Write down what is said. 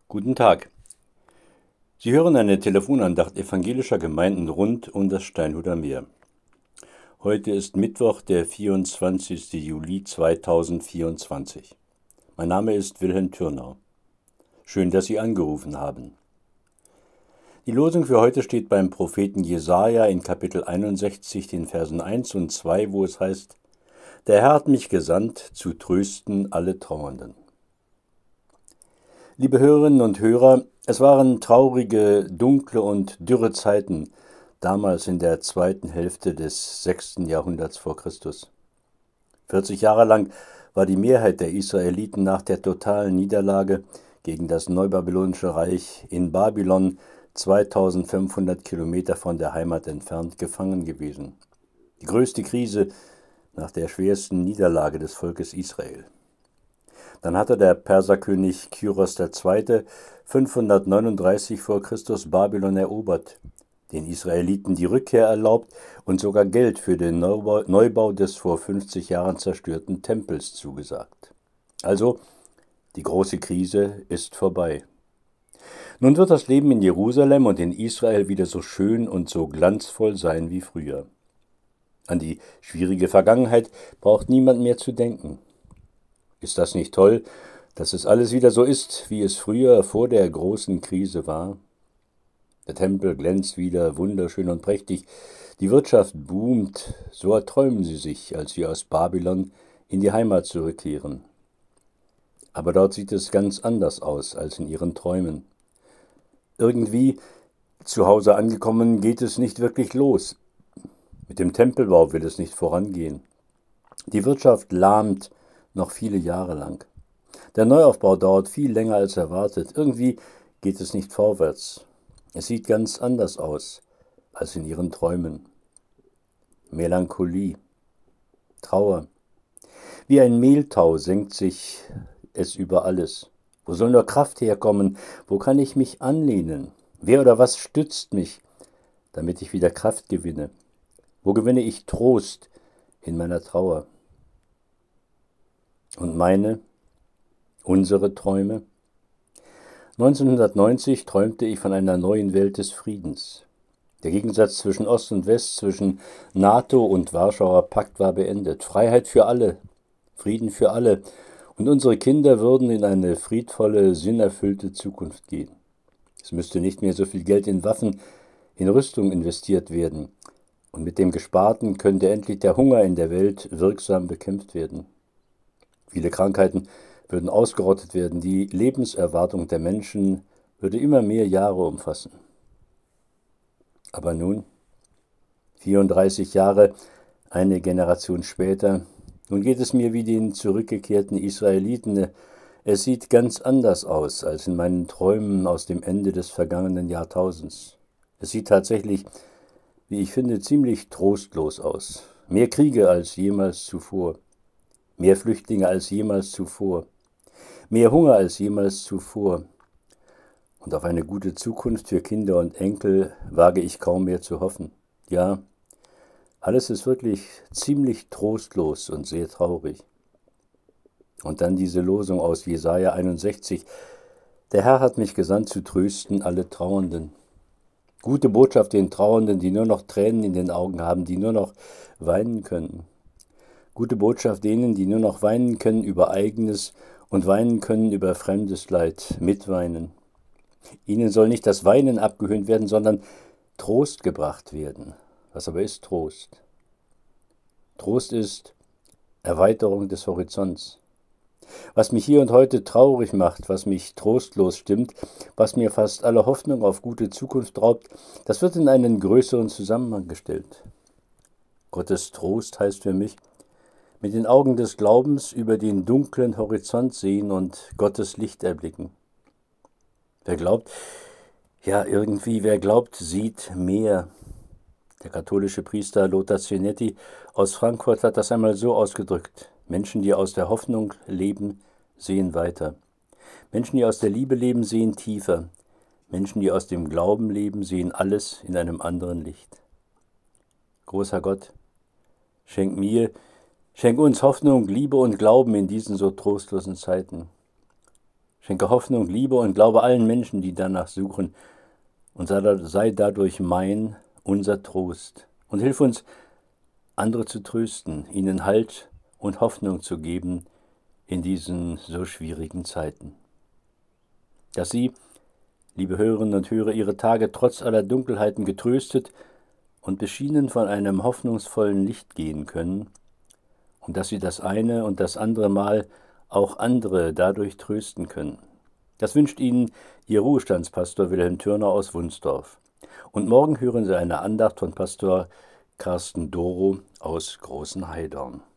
Guten Tag. Sie hören eine Telefonandacht evangelischer Gemeinden rund um das Steinhuder Meer. Heute ist Mittwoch, der 24. Juli 2024. Mein Name ist Wilhelm Thürnau. Schön, dass Sie angerufen haben. Die Losung für heute steht beim Propheten Jesaja in Kapitel 61, den Versen 1 und 2, wo es heißt: Der Herr hat mich gesandt, zu trösten alle Trauernden. Liebe Hörerinnen und Hörer, es waren traurige, dunkle und dürre Zeiten, damals in der zweiten Hälfte des 6. Jahrhunderts vor Christus. 40 Jahre lang war die Mehrheit der Israeliten nach der totalen Niederlage gegen das Neubabylonische Reich in Babylon 2500 Kilometer von der Heimat entfernt gefangen gewesen. Die größte Krise nach der schwersten Niederlage des Volkes Israel. Dann hatte der Perserkönig Kyros II. 539 vor Christus Babylon erobert, den Israeliten die Rückkehr erlaubt und sogar Geld für den Neubau des vor 50 Jahren zerstörten Tempels zugesagt. Also, die große Krise ist vorbei. Nun wird das Leben in Jerusalem und in Israel wieder so schön und so glanzvoll sein wie früher. An die schwierige Vergangenheit braucht niemand mehr zu denken. Ist das nicht toll, dass es alles wieder so ist, wie es früher vor der großen Krise war? Der Tempel glänzt wieder wunderschön und prächtig, die Wirtschaft boomt, so erträumen sie sich, als sie aus Babylon in die Heimat zurückkehren. Aber dort sieht es ganz anders aus als in ihren Träumen. Irgendwie, zu Hause angekommen, geht es nicht wirklich los. Mit dem Tempelbau will es nicht vorangehen. Die Wirtschaft lahmt noch viele Jahre lang. Der Neuaufbau dauert viel länger als erwartet. Irgendwie geht es nicht vorwärts. Es sieht ganz anders aus als in ihren Träumen. Melancholie, Trauer. Wie ein Mehltau senkt sich es über alles. Wo soll nur Kraft herkommen? Wo kann ich mich anlehnen? Wer oder was stützt mich, damit ich wieder Kraft gewinne? Wo gewinne ich Trost in meiner Trauer? Und unsere Träume? 1990 träumte ich von einer neuen Welt des Friedens. Der Gegensatz zwischen Ost und West, zwischen NATO und Warschauer Pakt war beendet. Freiheit für alle, Frieden für alle. Und unsere Kinder würden in eine friedvolle, sinnerfüllte Zukunft gehen. Es müsste nicht mehr so viel Geld in Waffen, in Rüstung investiert werden. Und mit dem Gesparten könnte endlich der Hunger in der Welt wirksam bekämpft werden. Viele Krankheiten würden ausgerottet werden, die Lebenserwartung der Menschen würde immer mehr Jahre umfassen. Aber nun, 34 Jahre, eine Generation später, nun geht es mir wie den zurückgekehrten Israeliten. Es sieht ganz anders aus als in meinen Träumen aus dem Ende des vergangenen Jahrtausends. Es sieht tatsächlich, wie ich finde, ziemlich trostlos aus. Mehr Kriege als jemals zuvor. Mehr Flüchtlinge als jemals zuvor. Mehr Hunger als jemals zuvor. Und auf eine gute Zukunft für Kinder und Enkel wage ich kaum mehr zu hoffen. Ja, alles ist wirklich ziemlich trostlos und sehr traurig. Und dann diese Losung aus Jesaja 61. Der Herr hat mich gesandt, zu trösten alle Trauernden. Gute Botschaft den Trauernden, die nur noch Tränen in den Augen haben, die nur noch weinen können. Gute Botschaft denen, die nur noch weinen können über eigenes und weinen können über fremdes Leid, mitweinen. Ihnen soll nicht das Weinen abgewöhnt werden, sondern Trost gebracht werden. Was aber ist Trost? Trost ist Erweiterung des Horizonts. Was mich hier und heute traurig macht, was mich trostlos stimmt, was mir fast alle Hoffnung auf gute Zukunft raubt, das wird in einen größeren Zusammenhang gestellt. Gottes Trost heißt für mich, mit den Augen des Glaubens über den dunklen Horizont sehen und Gottes Licht erblicken. Wer glaubt, wer glaubt, sieht mehr. Der katholische Priester Lothar Zenetti aus Frankfurt hat das einmal so ausgedrückt: Menschen, die aus der Hoffnung leben, sehen weiter. Menschen, die aus der Liebe leben, sehen tiefer. Menschen, die aus dem Glauben leben, sehen alles in einem anderen Licht. Großer Gott, schenk uns Hoffnung, Liebe und Glauben in diesen so trostlosen Zeiten. Schenke Hoffnung, Liebe und Glaube allen Menschen, die danach suchen, und sei dadurch unser Trost. Und hilf uns, andere zu trösten, ihnen Halt und Hoffnung zu geben in diesen so schwierigen Zeiten. Dass sie, liebe Hörerinnen und Hörer, ihre Tage trotz aller Dunkelheiten getröstet und beschienen von einem hoffnungsvollen Licht gehen können, und dass sie das eine und das andere Mal auch andere dadurch trösten können. Das wünscht Ihnen Ihr Ruhestandspastor Wilhelm Thürner aus Wunsdorf. Und morgen hören Sie eine Andacht von Pastor Carsten Doro aus Großenheidorn.